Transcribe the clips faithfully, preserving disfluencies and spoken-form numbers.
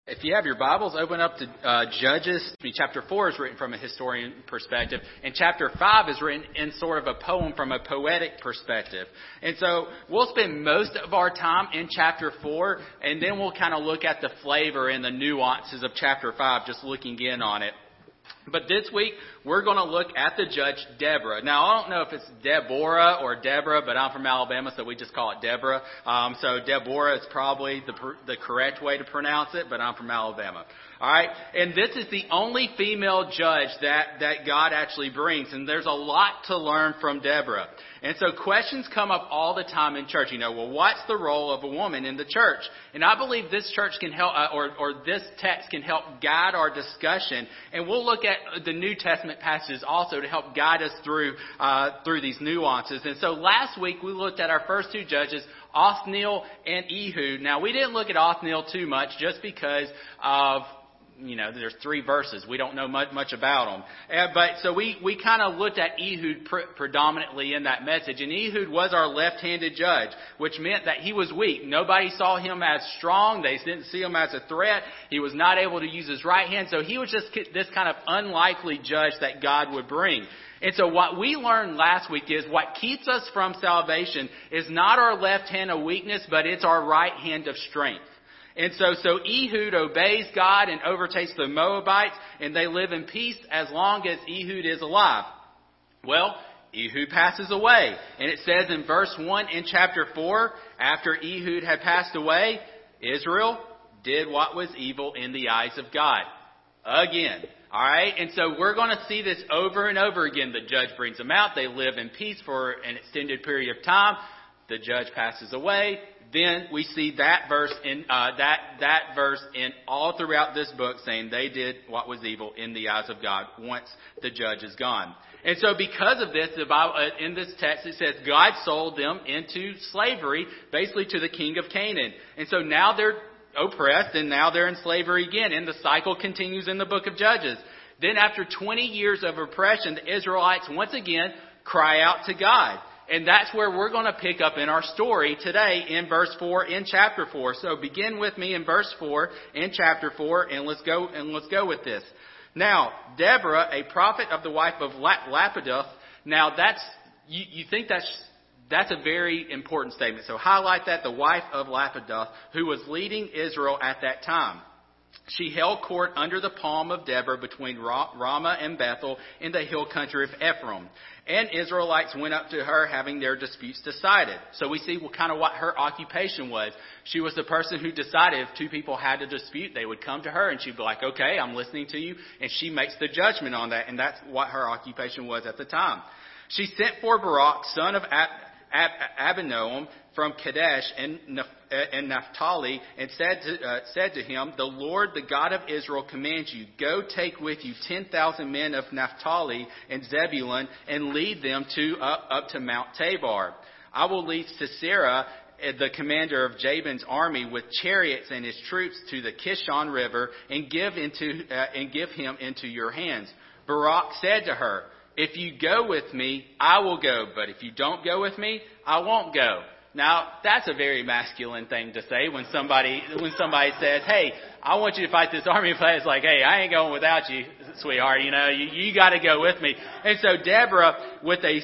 If you have your Bibles, open up to uh, Judges. I mean, chapter four is written from a historian perspective, and chapter five is written in sort of a poem from a poetic perspective. And so we'll spend most of our time in chapter four, and then we'll kind of look at the flavor and the nuances of chapter five, just looking in on it. But this week, we're going to look at the judge Deborah. Now, I don't know if it's Deborah or Deborah, but I'm from Alabama, so we just call it Deborah. Um, so Deborah is probably the, the correct way to pronounce it, but I'm from Alabama. All right, and this is the only female judge that, that God actually brings, and there's a lot to learn from Deborah. And so questions come up all the time in church. You know, well, what's the role of a woman in the church? And I believe this church can help, uh, or, or this text can help guide our discussion. And we'll look at the New Testament passages also to help guide us through uh, through these nuances. And so last week we looked at our first two judges, Othniel and Ehud. Now, we didn't look at Othniel too much just because of, you know, there's three verses. We don't know much, much about them. Uh, but so we, we kind of looked at Ehud pre- predominantly in that message. And Ehud was our left-handed judge, which meant that he was weak. Nobody saw him as strong. They didn't see him as a threat. He was not able to use his right hand. So he was just this kind of unlikely judge that God would bring. And so what we learned last week is what keeps us from salvation is not our left hand of weakness, but it's our right hand of strength. And so, so Ehud obeys God and overtakes the Moabites, and they live in peace as long as Ehud is alive. Well, Ehud passes away. And it says in verse one in chapter four, after Ehud had passed away, Israel did what was evil in the eyes of God. Again. All right, and so we're going to see this over and over again. The judge brings them out. They live in peace for an extended period of time. The judge passes away. Then we see that verse in uh, that that verse in all throughout this book, saying they did what was evil in the eyes of God once the judge is gone. And so, because of this, the Bible, uh, in this text it says God sold them into slavery, basically to the king of Canaan. And so now they're oppressed, and now they're in slavery again, and the cycle continues in the book of Judges. Then, after twenty years of oppression, the Israelites once again cry out to God. And that's where we're going to pick up in our story today in verse four in chapter four. So begin with me in verse four in chapter four, and let's go and let's go with this. Now, Deborah, a prophet of the wife of Lapidoth. Now, that's you, you think that's that's a very important statement. So highlight that, the wife of Lapidoth, who was leading Israel at that time. She held court under the palm of Deborah between Ramah and Bethel in the hill country of Ephraim. And Israelites went up to her having their disputes decided. So we see what kind of what her occupation was. She was the person who decided if two people had a dispute, they would come to her and she'd be like, okay, I'm listening to you. And she makes the judgment on that. And that's what her occupation was at the time. She sent for Barak, son of Ab- Ab- Abinoam, from Kadesh and, and Naphtali, and said to, uh, said to him, the Lord, the God of Israel, commands you, go take with you ten thousand men of Naphtali and Zebulun, and lead them to up, up to Mount Tabor. I will lead Sisera, the commander of Jabin's army, with chariots and his troops to the Kishon River, and give into uh, and give him into your hands. Barak said to her, if you go with me, I will go, but if you don't go with me, I won't go. Now, that's a very masculine thing to say when somebody when somebody says, hey, I want you to fight this army. But it's like, hey, I ain't going without you, sweetheart. You know, you, you got to go with me. And so Deborah, with a,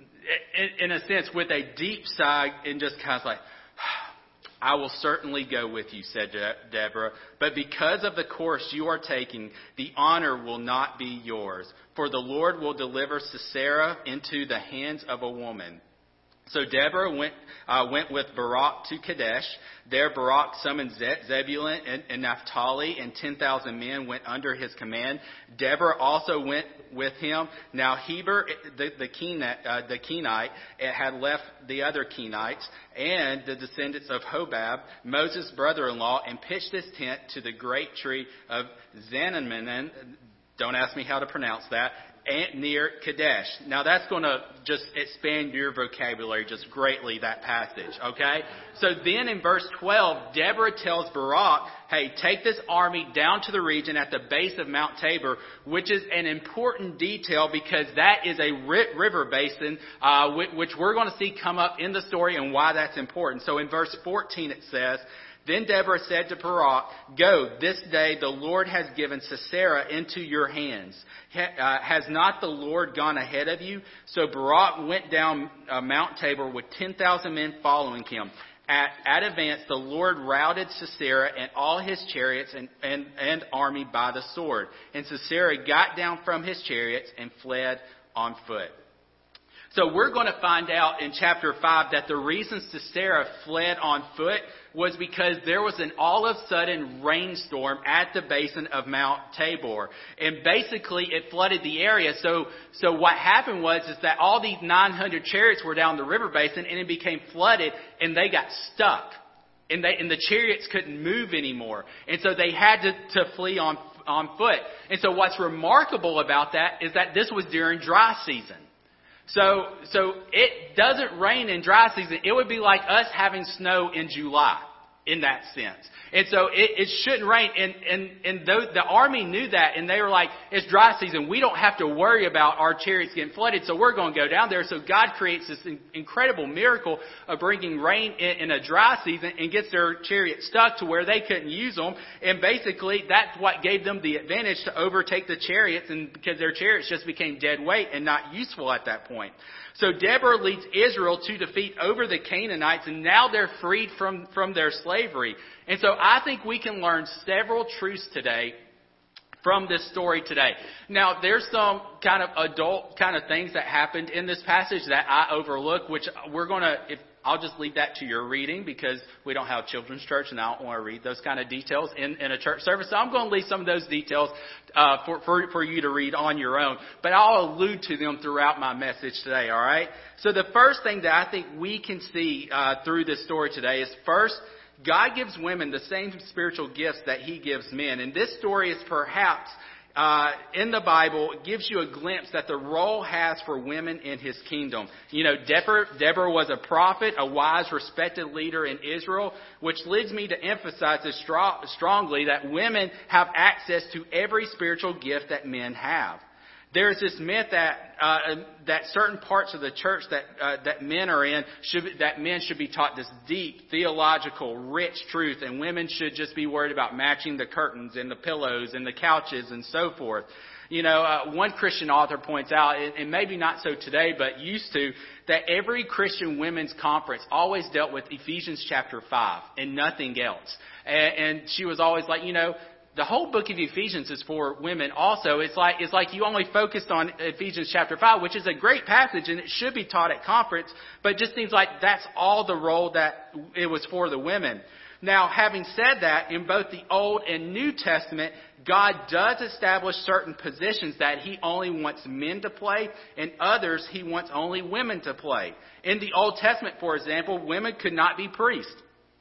in a sense, with a deep sigh and just kind of like, I will certainly go with you, said De- Deborah. But because of the course you are taking, the honor will not be yours. For the Lord will deliver Sisera into the hands of a woman. So Deborah went uh, went with Barak to Kadesh. There Barak summoned Ze- Zebulun and, and Naphtali, and ten thousand men went under his command. Deborah also went with him. Now Heber, the, the, Kenite, uh, the Kenite, had left the other Kenites and the descendants of Hobab, Moses' brother-in-law, and pitched his tent to the great tree of Zanammon. Don't ask me how to pronounce that. Near Kadesh. Now that's going to just expand your vocabulary just greatly, that passage, okay? So then in verse twelve, Deborah tells Barak, hey, take this army down to the region at the base of Mount Tabor, which is an important detail because that is a river basin, uh, which we're going to see come up in the story and why that's important. So in verse fourteen it says, Then Deborah said to Barak, "Go, this day the Lord has given Sisera into your hands. Ha, uh, has not the Lord gone ahead of you?" So Barak went down uh, Mount Tabor with ten thousand men following him. At, at advance, the Lord routed Sisera and all his chariots and, and, and army by the sword. And Sisera got down from his chariots and fled on foot. So we're going to find out in chapter five that the reason Sisera fled on foot was because there was an all of a sudden rainstorm at the basin of Mount Tabor. And basically it flooded the area. So so what happened was is that all these nine hundred chariots were down the river basin and it became flooded and they got stuck. And they and the chariots couldn't move anymore. And so they had to, to flee on on foot. And so what's remarkable about that is that this was during dry season. So, so it doesn't rain in dry season. It would be like us having snow in July in that sense. And so it, it shouldn't rain. And, and, and the, the army knew that. And they were like, it's dry season. We don't have to worry about our chariots getting flooded. So we're going to go down there. So God creates this incredible miracle of bringing rain in, in a dry season and gets their chariots stuck to where they couldn't use them. And basically that's what gave them the advantage to overtake the chariots, and because their chariots just became dead weight and not useful at that point. So Deborah leads Israel to defeat over the Canaanites, and now they're freed from, from their slavery. And so I think we can learn several truths today from this story today. Now, there's some kind of adult kind of things that happened in this passage that I overlook, which we're going to, if I'll just leave that to your reading because we don't have children's church and I don't want to read those kind of details in, in a church service. So I'm going to leave some of those details uh, for, for, for you to read on your own. But I'll allude to them throughout my message today, all right? So the first thing that I think we can see uh, through this story today is, first, God gives women the same spiritual gifts that He gives men. And this story is perhaps Uh, in the Bible, it gives you a glimpse that the role has for women in His kingdom. You know, Deborah, Deborah was a prophet, a wise, respected leader in Israel, which leads me to emphasize this stro- strongly that women have access to every spiritual gift that men have. There's this myth that uh, that certain parts of the church that uh, that men are in should be, that men should be taught this deep theological, rich truth, and women should just be worried about matching the curtains and the pillows and the couches and so forth. You know, uh, one Christian author points out, and maybe not so today, but used to, that every Christian women's conference always dealt with Ephesians chapter five and nothing else. And, and she was always like, you know, the whole book of Ephesians is for women also. It's like, it's like you only focused on Ephesians chapter five, which is a great passage and it should be taught at conference, but it just seems like that's all the role that it was for the women. Now, having said that, in both the Old and New Testament, God does establish certain positions that He only wants men to play, and others He wants only women to play. In the Old Testament, for example, women could not be priests.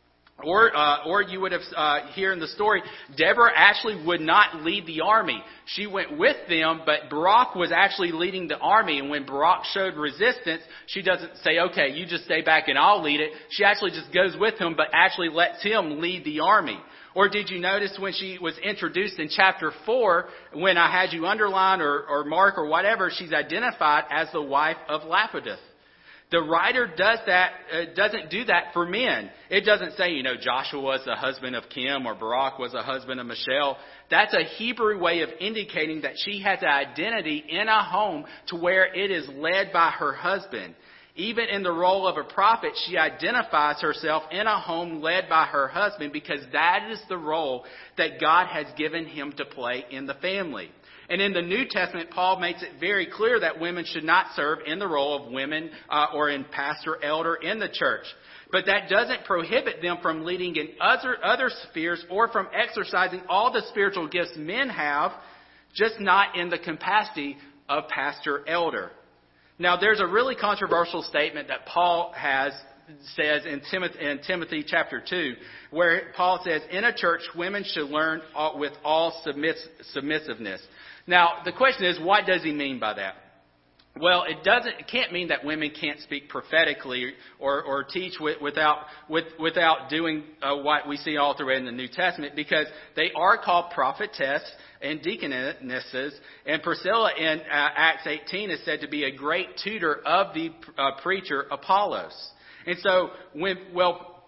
Or, uh, or you would have, uh, here in the story, Deborah actually would not lead the army. She went with them, but Barak was actually leading the army. And when Barak showed resistance, she doesn't say, okay, you just stay back and I'll lead it. She actually just goes with him, but actually lets him lead the army. Or did you notice when she was introduced in chapter four, when I had you underline or, or mark or whatever, she's identified as the wife of Lapidoth. The writer does that, uh, doesn't do that for men. It doesn't say, you know, Joshua was the husband of Kim or Barak was the husband of Michelle. That's a Hebrew way of indicating that she has an identity in a home to where it is led by her husband. Even in the role of a prophet, she identifies herself in a home led by her husband because that is the role that God has given him to play in the family. And in the New Testament, Paul makes it very clear that women should not serve in the role of women uh, or in pastor, elder in the church. But that doesn't prohibit them from leading in other, other spheres or from exercising all the spiritual gifts men have, just not in the capacity of pastor, elder. Now, there's a really controversial statement that Paul has says in Timothy, in Timothy chapter two, where Paul says, in a church, women should learn with all submiss- submissiveness. Now, the question is, what does he mean by that? Well, it doesn't. It can't mean that women can't speak prophetically or, or teach with, without with, without doing uh, what we see all throughout in the New Testament, because they are called prophetess and deaconesses. And Priscilla in uh, Acts eighteen is said to be a great tutor of the uh, preacher Apollos. And so, when well.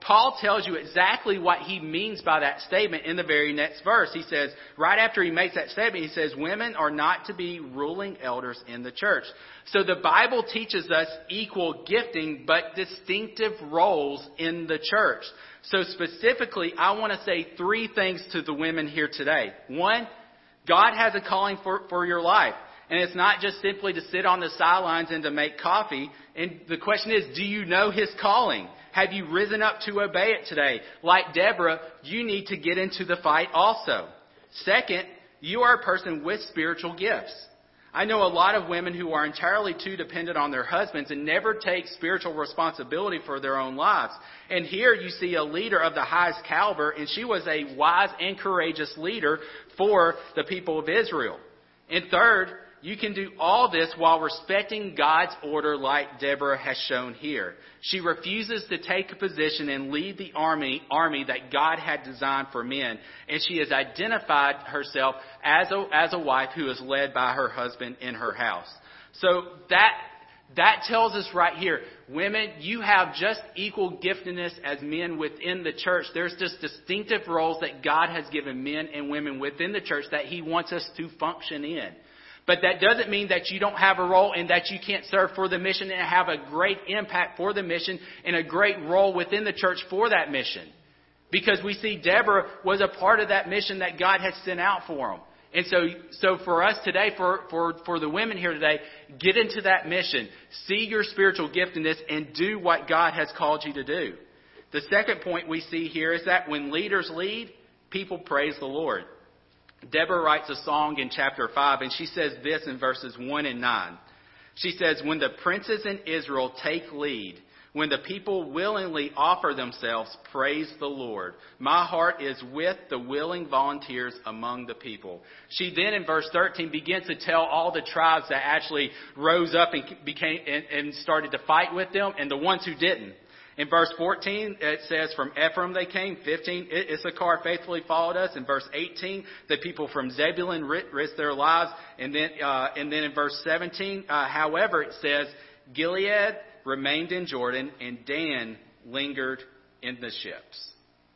Paul tells you exactly what he means by that statement in the very next verse. He says, right after he makes that statement, he says, women are not to be ruling elders in the church. So the Bible teaches us equal gifting, but distinctive roles in the church. So specifically, I want to say three things to the women here today. One, God has a calling for, for your life. And it's not just simply to sit on the sidelines and to make coffee. And the question is, do you know His calling? Have you risen up to obey it today? Like Deborah, you need to get into the fight also. Second, you are a person with spiritual gifts. I know a lot of women who are entirely too dependent on their husbands and never take spiritual responsibility for their own lives. And here you see a leader of the highest caliber, and she was a wise and courageous leader for the people of Israel. And third, you can do all this while respecting God's order like Deborah has shown here. She refuses to take a position and lead the army, army that God had designed for men. And she has identified herself as a, as a wife who is led by her husband in her house. So that, that tells us right here, women, you have just equal giftedness as men within the church. There's just distinctive roles that God has given men and women within the church that He wants us to function in. But that doesn't mean that you don't have a role and that you can't serve for the mission and have a great impact for the mission and a great role within the church for that mission. Because we see Deborah was a part of that mission that God had sent out for them. And so, so for us today, for, for, for the women here today, get into that mission. See your spiritual giftedness and do what God has called you to do. The second point we see here is that when leaders lead, people praise the Lord. Deborah writes a song in chapter five, and she says this in verses one and nine. She says, when the princes in Israel take lead, when the people willingly offer themselves, praise the Lord. My heart is with the willing volunteers among the people. She then in verse thirteen begins to tell all the tribes that actually rose up and became and, and started to fight with them, and the ones who didn't. In verse fourteen, it says, from Ephraim they came. fifteen, Issachar faithfully followed us. In verse eighteen, the people from Zebulun risked their lives. And then, uh, and then in verse seventeen, uh, however, it says, Gilead remained in Jordan, and Dan lingered in the ships.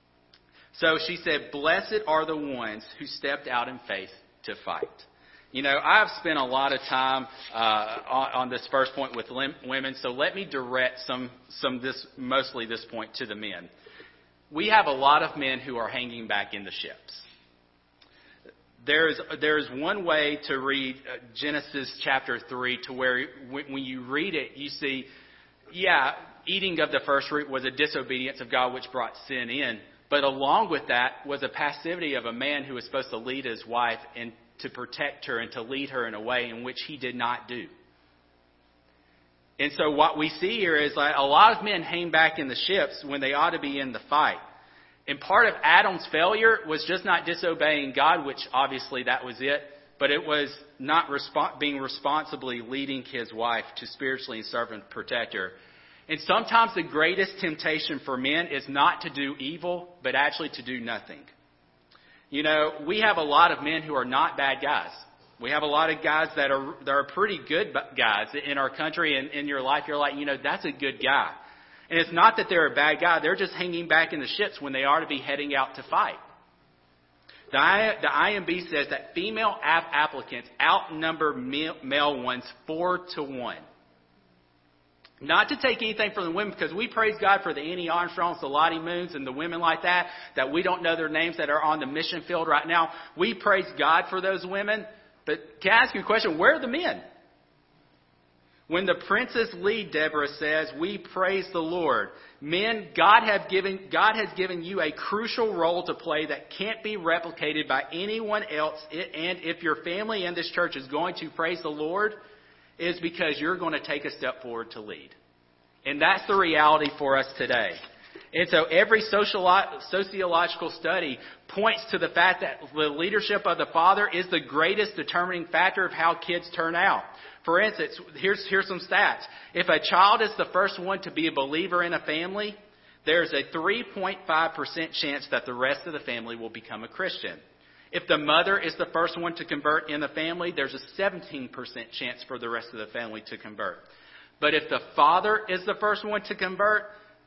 So she said, blessed are the ones who stepped out in faith to fight. You know, I've spent a lot of time uh, on, on this first point with lim- women, so let me direct some, some this, mostly this point to the men. We have a lot of men who are hanging back in the ships. There's, there's one way to read Genesis chapter three to where when, when you read it, you see, yeah, eating of the first fruit was a disobedience of God which brought sin in. But along with that was a passivity of a man who was supposed to lead his wife and to protect her and to lead her in a way in which he did not do. And so what we see here is like a lot of men hang back in the ships when they ought to be in the fight. And part of Adam's failure was just not disobeying God, which obviously that was it, but it was not resp- being responsibly leading his wife to spiritually serve and protect her. And sometimes the greatest temptation for men is not to do evil, but actually to do nothing. You know, we have a lot of men who are not bad guys. We have a lot of guys that are that are pretty good guys in our country and in your life. You're like, you know, that's a good guy. And it's not that they're a bad guy. They're just hanging back in the ships when they are to be heading out to fight. The, I, the I M B says that female ap- applicants outnumber male, male ones four to one. Not to take anything from the women, because we praise God for the Annie Armstrongs, the Lottie Moons, and the women like that, that we don't know their names that are on the mission field right now. We praise God for those women. But can I ask you a question? Where are the men? When the princes lead, Deborah says, we praise the Lord. Men, God have given, God has given you a crucial role to play that can't be replicated by anyone else. And if your family in this church is going to praise the Lord, is because you're going to take a step forward to lead. And that's the reality for us today. And so every sociolo- sociological study points to the fact that the leadership of the father is the greatest determining factor of how kids turn out. For instance, here's, here's some stats. If a child is the first one to be a believer in a family, there's a three point five percent chance that the rest of the family will become a Christian. If the mother is the first one to convert in the family, there's a seventeen percent chance for the rest of the family to convert. But if the father is the first one to convert,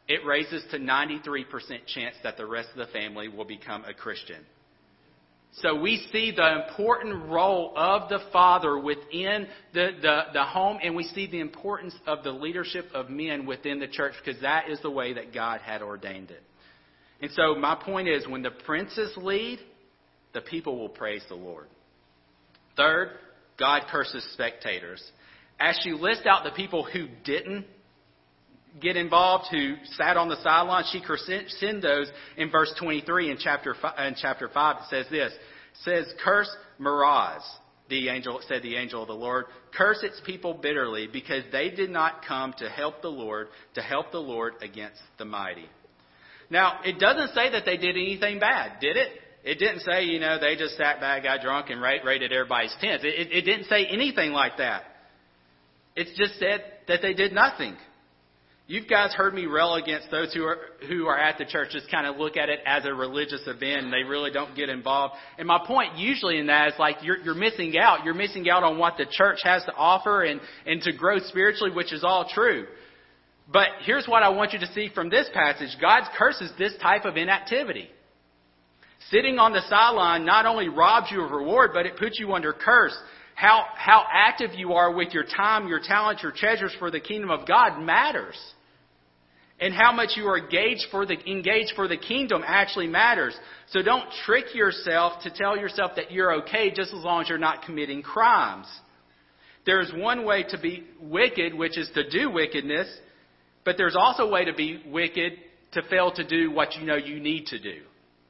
it raises to ninety-three percent chance that the rest of the family will become a Christian. So we see the important role of the father within the, the, the home, and we see the importance of the leadership of men within the church, because that is the way that God had ordained it. And so my point is, when the princes lead, the people will praise the Lord. Third, God curses spectators. As you list out the people who didn't get involved, who sat on the sidelines, she cursed those in verse twenty-three in chapter five, in chapter five. It says this, it says, curse Meroz, the angel, said the angel of the Lord, curse its people bitterly, because they did not come to help the Lord, to help the Lord against the mighty. Now, it doesn't say that they did anything bad, did it? It didn't say, you know, they just sat back, got drunk, and raided everybody's tents. It, it, it didn't say anything like that. It's just said that they did nothing. You guys heard me rail against those who are who are at the church, just kind of look at it as a religious event, and they really don't get involved. And my point usually in that is like you're, you're missing out. You're missing out on what the church has to offer and, and to grow spiritually, which is all true. But here's what I want you to see from this passage. God curses this type of inactivity. Sitting on the sideline not only robs you of reward, but it puts you under curse. How, how active you are with your time, your talents, your treasures for the kingdom of God matters. And how much you are engaged for the engaged for the kingdom actually matters. So don't trick yourself to tell yourself that you're okay just as long as you're not committing crimes. There's one way to be wicked, which is to do wickedness. But there's also a way to be wicked to fail to do what you know you need to do.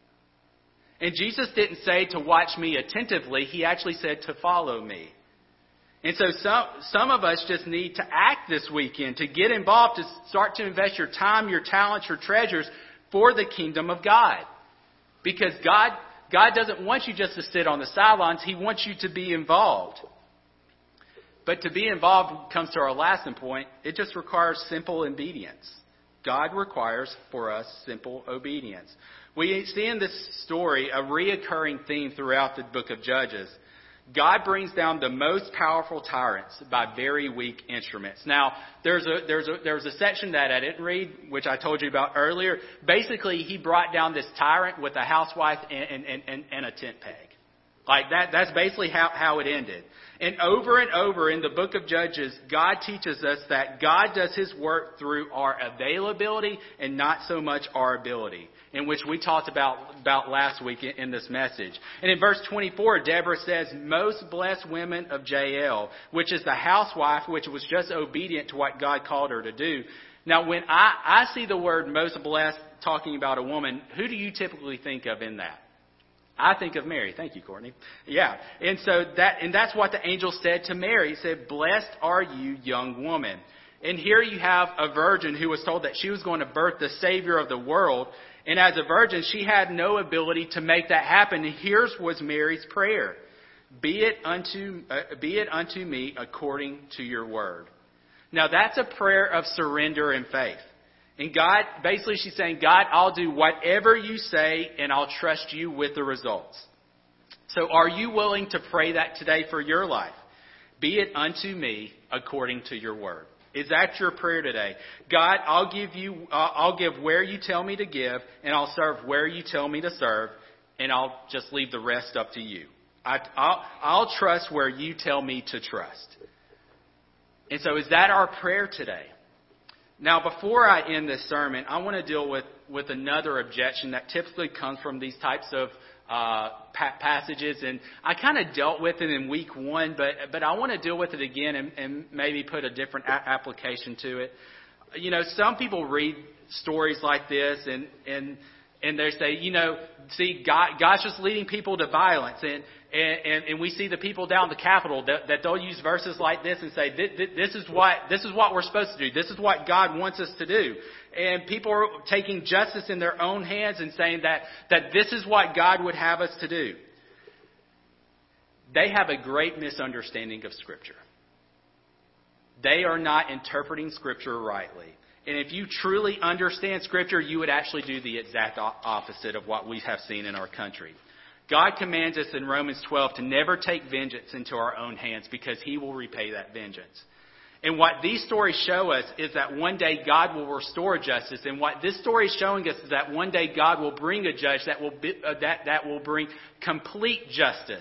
And Jesus didn't say to watch me attentively. He actually said to follow me. And so some, some of us just need to act this weekend, to get involved, to start to invest your time, your talents, your treasures for the kingdom of God. Because God, God doesn't want you just to sit on the sidelines. He wants you to be involved. But to be involved comes to our last point. It just requires simple obedience. God requires for us simple obedience. We see in this story a reoccurring theme throughout the book of Judges. God brings down the most powerful tyrants by very weak instruments. Now, there's a there's a there's a section that I didn't read, which I told you about earlier. Basically, he brought down this tyrant with a housewife and and, and, and a tent peg. Like that, that's basically how, how it ended. And over and over in the book of Judges, God teaches us that God does his work through our availability and not so much our ability, in which we talked about, about last week in, in this message. And in verse twenty-four, Deborah says, most blessed women of Jael, which is the housewife, which was just obedient to what God called her to do. Now, when I, I see the word most blessed talking about a woman, who do you typically think of in that? I think of Mary. Thank you, Courtney. Yeah. And so that, and that's what the angel said to Mary. He said, blessed are you, young woman. And here you have a virgin who was told that she was going to birth the Savior of the world. And as a virgin, she had no ability to make that happen. And here's was Mary's prayer. Be it unto, uh, be it unto me according to your word. Now that's a prayer of surrender and faith. And God, basically she's saying, God, I'll do whatever you say and I'll trust you with the results. So are you willing to pray that today for your life? Be it unto me according to your word. Is that your prayer today? God, I'll give you, uh, I'll give where you tell me to give, and I'll serve where you tell me to serve, and I'll just leave the rest up to you. I, I'll, I'll trust where you tell me to trust. And so is that our prayer today? Now, before I end this sermon, I want to deal with, with another objection that typically comes from these types of uh, pa- passages. And I kind of dealt with it in week one, but but I want to deal with it again and, and maybe put a different a- application to it. You know, some people read stories like this and and and they say, you know, see, God, God's just leading people to violence. And, and, and we see the people down the Capitol that, that they'll use verses like this and say, this is what this is what we're supposed to do. This is what God wants us to do. And people are taking justice in their own hands and saying that, that this is what God would have us to do. They have a great misunderstanding of Scripture. They are not interpreting Scripture rightly. And if you truly understand Scripture, you would actually do the exact opposite of what we have seen in our country. God commands us in Romans twelve to never take vengeance into our own hands because He will repay that vengeance. And what these stories show us is that one day God will restore justice. And what this story is showing us is that one day God will bring a judge that will be, uh, that, that will bring complete justice.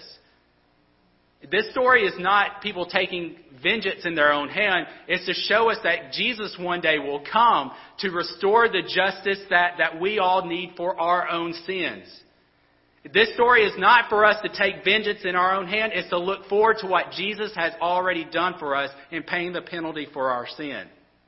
This story is not people taking vengeance in their own hand. It's to show us that Jesus one day will come to restore the justice that, that we all need for our own sins. This story is not for us to take vengeance in our own hand. It's to look forward to what Jesus has already done for us in paying the penalty for our sin.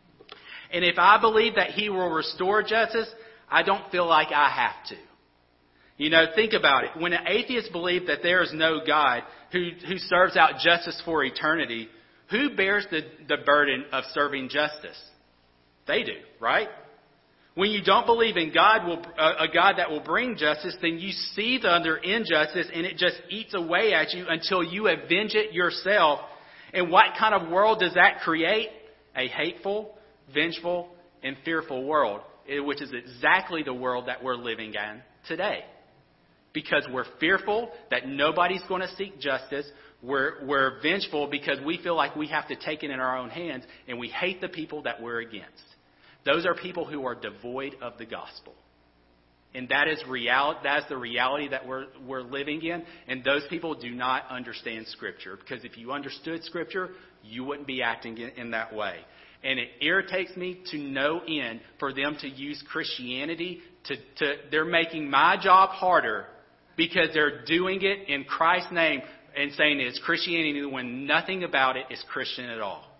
And if I believe that He will restore justice, I don't feel like I have to. You know, think about it. When an atheist believes that there is no God who, who serves out justice for eternity, who bears the, the burden of serving justice? They do, right? When you don't believe in God, will, a God that will bring justice, then you seethe under injustice and it just eats away at you until you avenge it yourself. And what kind of world does that create? A hateful, vengeful, and fearful world, which is exactly the world that we're living in today. Because we're fearful that nobody's going to seek justice. We're, we're vengeful because we feel like we have to take it in our own hands. And we hate the people that we're against. Those are people who are devoid of the gospel. And that is real, that's the reality that we're, we're living in. And those people do not understand Scripture. Because if you understood Scripture, you wouldn't be acting in, in that way. And it irritates me to no end for them to use Christianity to, to they're making my job harder because they're doing it in Christ's name and saying it's Christianity when nothing about it is Christian at all.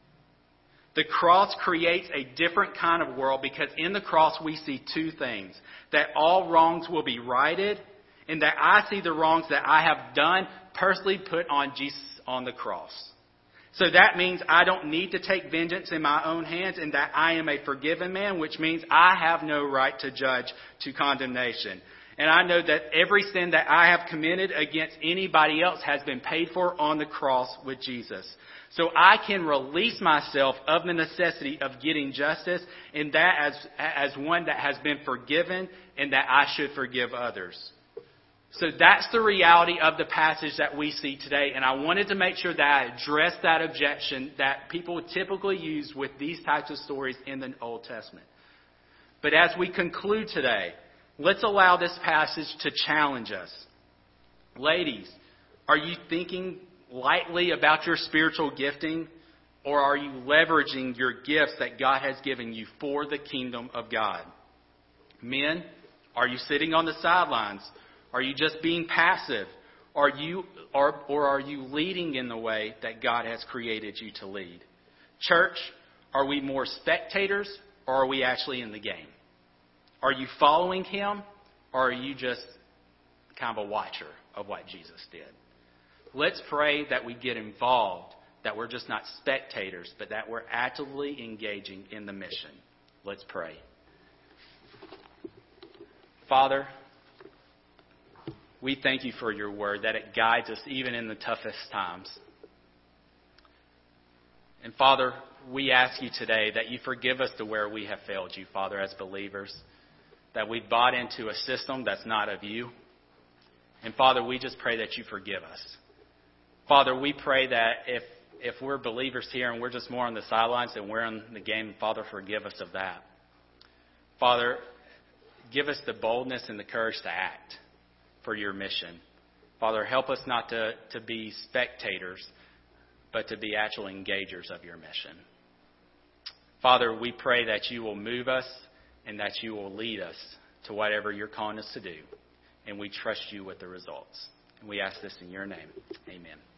The cross creates a different kind of world because in the cross we see two things. That all wrongs will be righted and that I see the wrongs that I have done personally put on Jesus on the cross. So that means I don't need to take vengeance in my own hands and that I am a forgiven man, which means I have no right to judge to condemnation. And I know that every sin that I have committed against anybody else has been paid for on the cross with Jesus. So I can release myself of the necessity of getting justice, and that as, as one that has been forgiven and that I should forgive others. So that's the reality of the passage that we see today. And I wanted to make sure that I addressed that objection that people typically use with these types of stories in the Old Testament. But as we conclude today, let's allow this passage to challenge us. Ladies, are you thinking lightly about your spiritual gifting, or are you leveraging your gifts that God has given you for the kingdom of God? Men, are you sitting on the sidelines? Are you just being passive? Are you, or, or are you leading in the way that God has created you to lead? Church, are we more spectators, or are we actually in the game? Are you following Him, or are you just kind of a watcher of what Jesus did? Let's pray that we get involved, that we're just not spectators, but that we're actively engaging in the mission. Let's pray. Father, we thank you for your word, that it guides us even in the toughest times. And Father, we ask you today that you forgive us to where we have failed you, Father, as believers, that we've bought into a system that's not of you. And Father, we just pray that you forgive us. Father, we pray that if if we're believers here and we're just more on the sidelines than we're in the game, Father, forgive us of that. Father, give us the boldness and the courage to act for your mission. Father, help us not to, to be spectators, but to be actual engagers of your mission. Father, we pray that you will move us and that you will lead us to whatever you're calling us to do. And we trust you with the results. And we ask this in your name. Amen.